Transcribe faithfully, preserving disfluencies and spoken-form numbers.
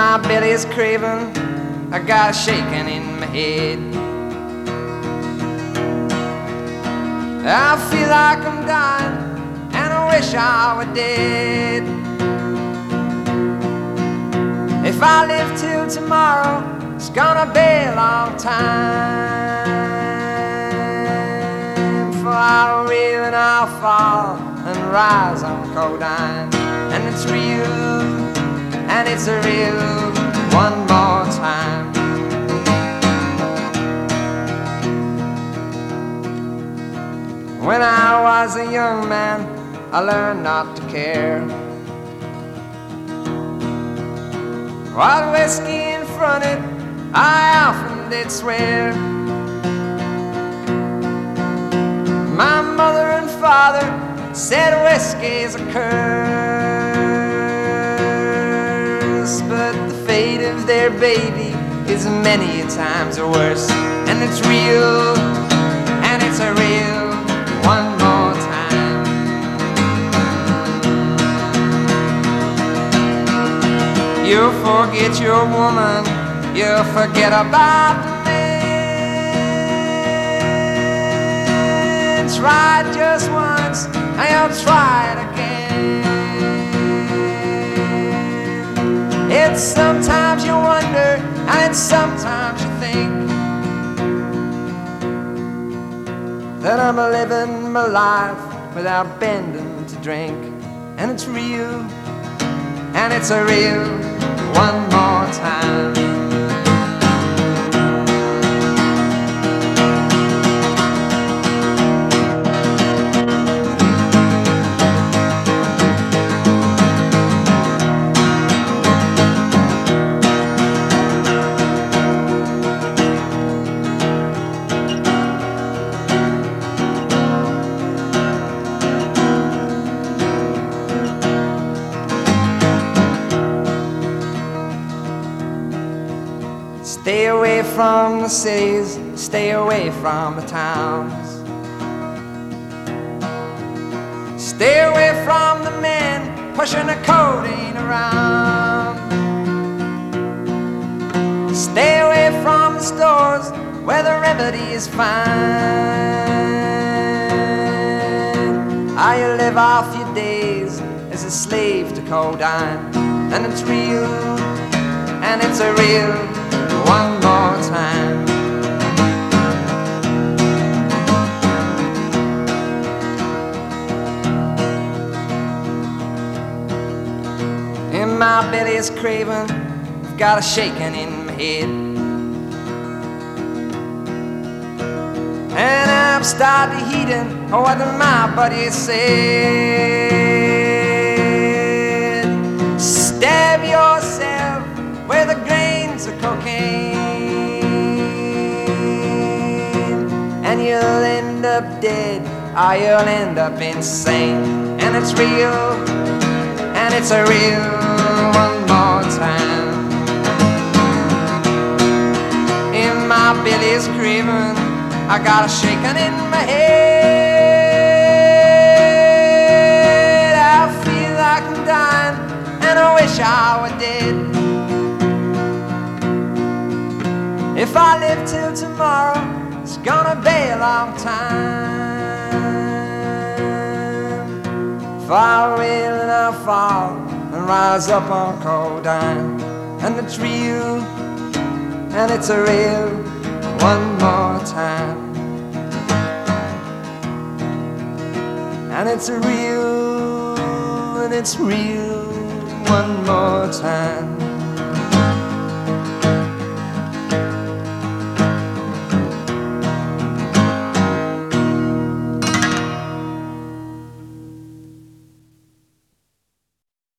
my belly's craving, I got a shaking in my head. I feel like I'm dying, and I wish I were dead. If I live till tomorrow, it's gonna be a long time. For I'll reel and I'll fall and rise on codeine. And it's real, and it's a real one more time. When I was a young man, I learned not to care what whiskey in front it, I often did swear. My mother and father said whiskey's a curse, but the fate of their baby is many times worse. And it's real, and it's a real one more time. You forget your woman, you forget about the man. Try it just once, and you'll try it again. It's sometimes you wonder, and it's sometimes you think that I'm living my life without bending to drink. And it's real, and it's a real one more time. Stay away from the cities, stay away from the towns. Stay away from the men pushing the codeine around. Stay away from the stores where the remedy is fine. How you live off your days as a slave to codeine. And it's real, and it's a real one more time. And my belly's craving, I've got a shaking in my head. And I'm starting heeding what my buddy said. Stab yourself with a grains of cocaine, and you'll end up dead, or you'll end up insane. And it's real, and it's a real one more time. In my belly's craving, I got a shaking in my head. I feel like I'm dying, and I wish I were dead. If I live till tomorrow, it's gonna be a long time. If I reel and I fall and rise up on codeine. And it's real, and it's a real one more time. And it's a real, and it's real one more time.